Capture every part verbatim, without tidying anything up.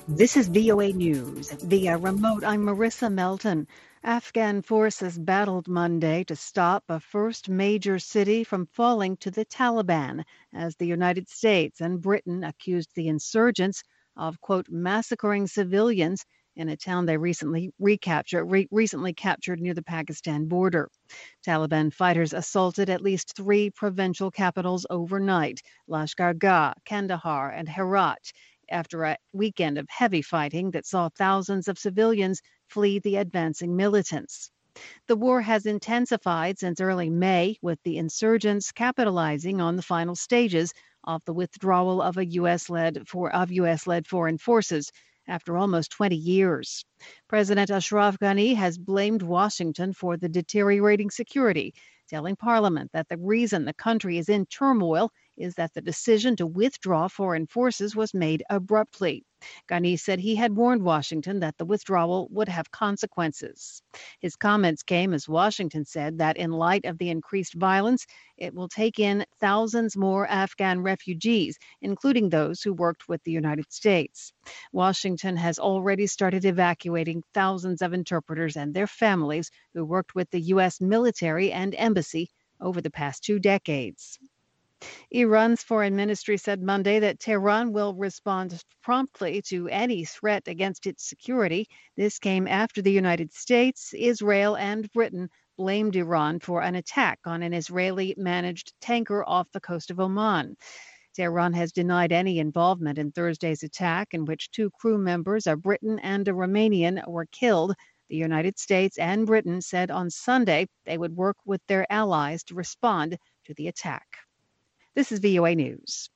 This is V O A News. Via remote, I'm Marissa Melton. Afghan forces battled Monday to stop a first major city from falling to the Taliban, as the United States and Britain accused the insurgents of, quote, massacring civilians in a town they recently recaptured, re- recently captured near the Pakistan border. Taliban fighters assaulted at least three provincial capitals overnight: Lashkar Gah, Kandahar, and Herat, after a weekend of heavy fighting that saw thousands of civilians flee the advancing militants. The war has intensified since early May, with the insurgents capitalizing on the final stages of the withdrawal of a U S-led for, of U S-led foreign forces after almost twenty years. President Ashraf Ghani has blamed Washington for the deteriorating security, telling Parliament that the reason the country is in turmoil is that the decision to withdraw foreign forces was made abruptly. Ghani said he had warned Washington that the withdrawal would have consequences. His comments came as Washington said that in light of the increased violence, it will take in thousands more Afghan refugees, including those who worked with the United States. Washington has already started evacuating thousands of interpreters and their families who worked with the U S military and embassy over the past two decades. Iran's foreign ministry said Monday that Tehran will respond promptly to any threat against its security. This came after the United States, Israel, and Britain blamed Iran for an attack on an Israeli-managed tanker off the coast of Oman. Tehran has denied any involvement in Thursday's attack, in which two crew members, a Briton and a Romanian, were killed. The United States and Britain said on Sunday they would work with their allies to respond to the attack. This is V O A News.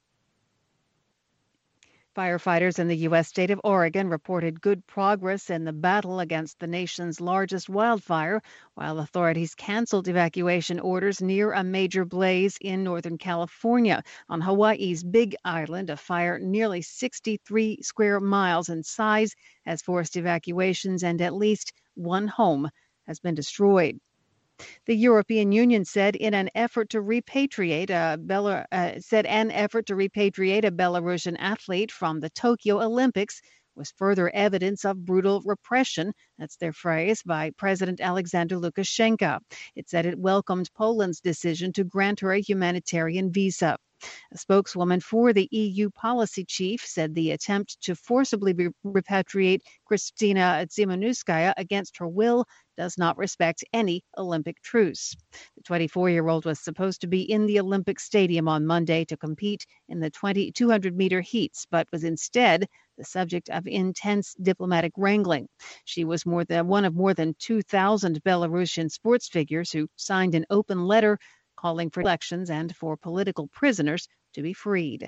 Firefighters in the U S state of Oregon reported good progress in the battle against the nation's largest wildfire, while authorities canceled evacuation orders near a major blaze in Northern California. On Hawaii's Big Island, a fire nearly sixty-three square miles in size has forced evacuations, and at least one home has been destroyed. The European Union said in an effort to repatriate a Bela, uh, said an effort to repatriate a Belarusian athlete from the Tokyo Olympics was further evidence of brutal repression, that's their phrase, by President Alexander Lukashenko. It said it welcomed Poland's decision to grant her a humanitarian visa. A spokeswoman for the E U policy chief said the attempt to forcibly re- repatriate Kristina Tsimanouskaya against her will does not respect any Olympic truce. The twenty-four-year-old was supposed to be in the Olympic Stadium on Monday to compete in the two hundred meter heats, but was instead the subject of intense diplomatic wrangling. She was more than one of more than two thousand Belarusian sports figures who signed an open letter calling for elections and for political prisoners to be freed.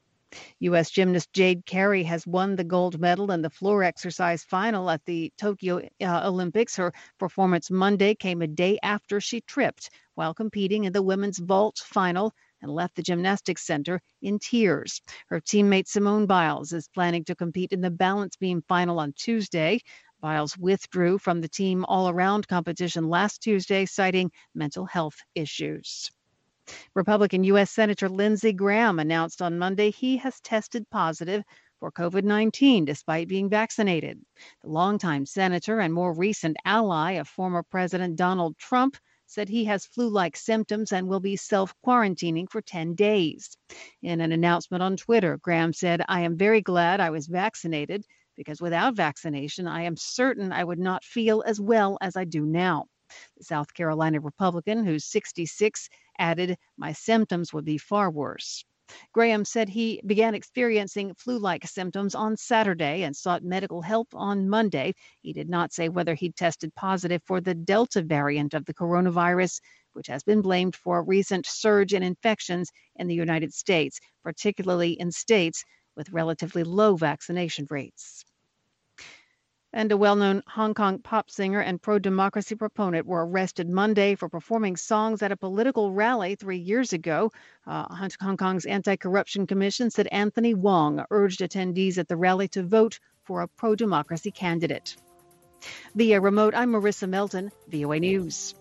U S gymnast Jade Carey has won the gold medal in the floor exercise final at the Tokyo uh, Olympics. Her performance Monday came a day after she tripped while competing in the women's vault final and left the gymnastics center in tears. Her teammate Simone Biles is planning to compete in the balance beam final on Tuesday. Biles withdrew from the team all-around competition last Tuesday, citing mental health issues. Republican U S Senator Lindsey Graham announced on Monday he has tested positive for COVID nineteen despite being vaccinated. The longtime senator and more recent ally of former President Donald Trump said he has flu-like symptoms and will be self-quarantining for ten days. In an announcement on Twitter, Graham said, "I am very glad I was vaccinated, because without vaccination, I am certain I would not feel as well as I do now." The South Carolina Republican, who's sixty-six, added, "My symptoms would be far worse." Graham said he began experiencing flu-like symptoms on Saturday and sought medical help on Monday. He did not say whether he tested positive for the Delta variant of the coronavirus, which has been blamed for a recent surge in infections in the United States, particularly in states with relatively low vaccination rates. And a well-known Hong Kong pop singer and pro-democracy proponent were arrested Monday for performing songs at a political rally three years ago. Uh, Hong Kong's Anti-Corruption Commission said Anthony Wong urged attendees at the rally to vote for a pro-democracy candidate. Via remote, I'm Marissa Melton, V O A News.